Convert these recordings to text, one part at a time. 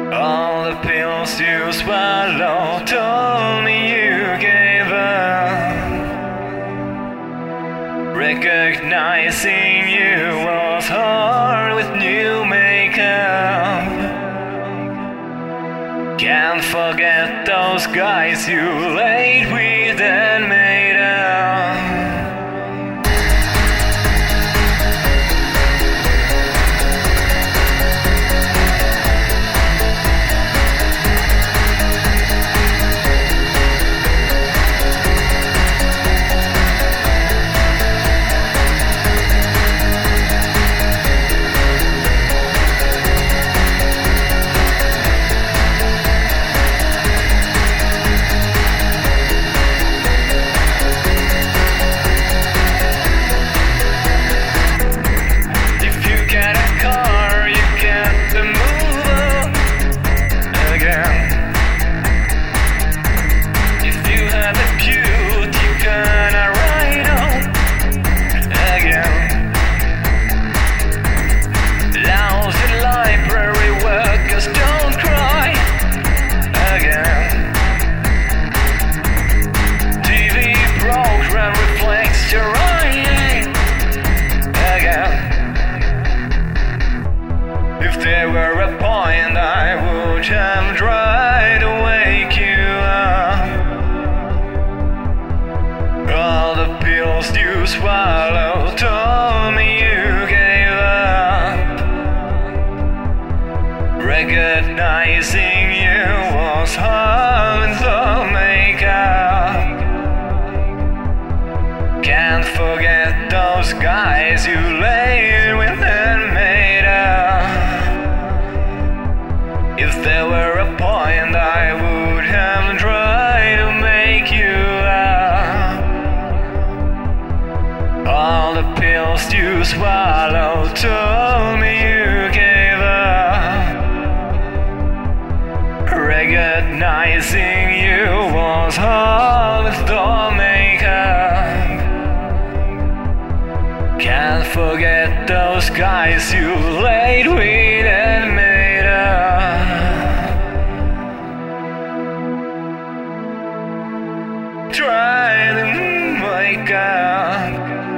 All the pills you swallowed told me you gave up. Recognizing you was hard with new makeup. Can't forget those guys you laid with and made up. If there were a point, I would have tried to wake you up. All the pills you swallowed told me you gave up. Recognizing you was hard with the makeup. Can't forget those guys you laid with and made up. If there were a point, I would have tried to make you laugh. All the pills you swallowed told me you gave up. Recognizing you was hard with the makeup. Can't forget those guys you laid with and made up. Try to wake up.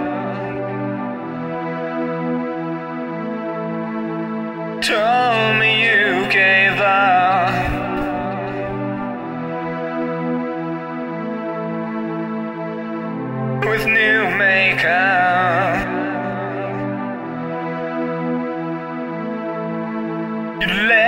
Told me you gave up. With new makeup. You